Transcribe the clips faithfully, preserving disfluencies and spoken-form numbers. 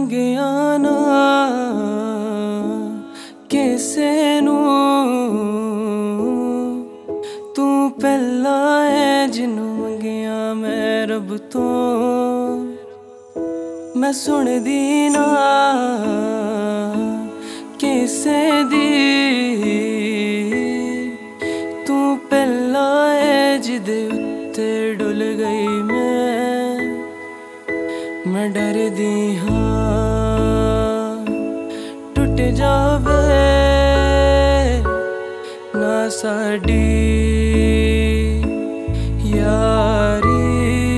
ਮੰਗਿਆ ਨਾ ਕਿਸੇ ਨੂੰ, ਤੂੰ ਪਹਿਲਾਂ ਏ ਜਿਹਨੂੰ ਮੰਗਿਆ ਮੈਂ ਰੱਬ ਤੋਂ। ਮੈਂ ਸੁਣਦੀ ਨਾ ਕਿਸੇ ਦੀ, ਤੂੰ ਪਹਿਲਾਂ ਏ ਜਿਹਦੇ ਉੱਤੇ ਡੁੱਲ ਗਈ ਮੈਂ। ਮੈਂ ਡਰਦੀ ਹਾਂ ਟੁੱਟ ਜਾਵੇ ਨਾ ਸਾਡੀ ਯਾਰੀ।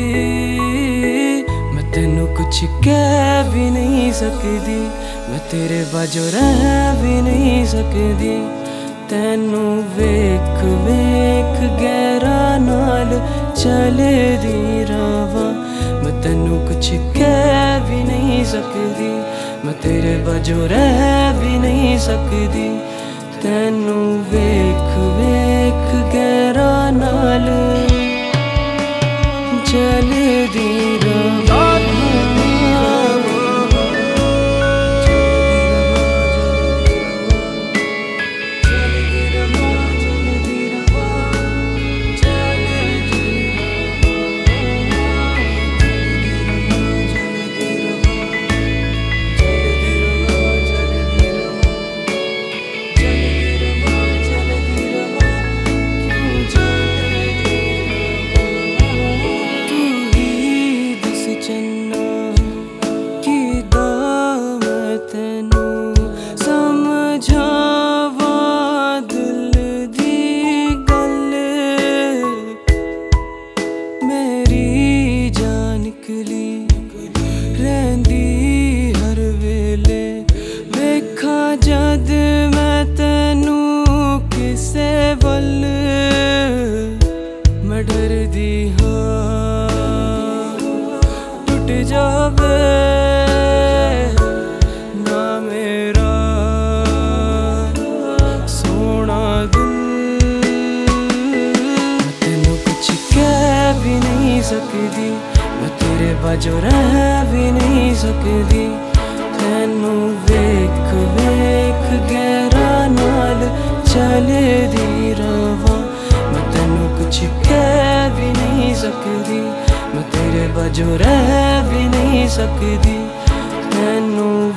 ਮੈਂ ਤੈਨੂੰ ਕੁਛ ਕਹਿ ਵੀ ਨਹੀਂ ਸਕਦੀ, ਮੈਂ ਤੇਰੇ ਬਾਝੋਂ ਰਹਿ ਵੀ ਨਹੀਂ ਸਕਦੀ। ਤੈਨੂੰ ਵੇਖ ਵੇਖ ਗਹਿਰਾ ਨਾਲ ਚੱਲਦੀ ਰਵਾਂ। ਮੈਂ ਤੈਨੂੰ ਕੁਛ ਕਹਿ ਵੀ ਨਹੀਂ ਸਕਦੀ, ਮੈਂ ਤੇਰੇ ਬਾਝੋਂ ਰਹਿ ਵੀ ਨਹੀਂ ਸਕਦੀ। ਤੈਨੂੰ ਵੇਖ ਵੇਖ ਗਹਿਰਾ ਨਾਲ ਚੱਲਦੀ ਰਵਾਂ। ਰਹਿੰਦੀ ਹਰ ਵੇਲੇ ਵੇਖਾਂ ਜਦ ਮੈਂ ਤੈਨੂੰ ਕਿਸੇ ਵੱਲ। ਮੈਂ ਡਰਦੀ ਹਾਂ ਟੁੱਟ ਜਾਵੇ ਨਾ ਮੇਰਾ ਸੋਹਣਾ ਦਿਲ। ਮੈਂ ਤੈਨੂੰ ਕੁਛ ਕਹਿ ਵੀ ਨਹੀਂ ਸਕਦੀ, ਮੈਂ ਤੇਰੇ ਬਾਝੋਂ ਰਹਿ ਵੀ ਨਹੀਂ ਸਕਦੀ। ਤੈਨੂੰ ਵੇਖ ਵੇਖ ਗਹਿਰਾ ਨਾਲ ਚੱਲਦੀ ਰਵਾਂ। ਮੈਂ ਤੈਨੂੰ ਕੁਛ ਕਹਿ ਵੀ ਨਹੀਂ ਸਕਦੀ, ਮੈਂ ਤੇਰੇ ਬਾਝੋਂ ਰਹਿ ਵੀ ਨਹੀਂ ਸਕਦੀ। ਤੈਨੂੰ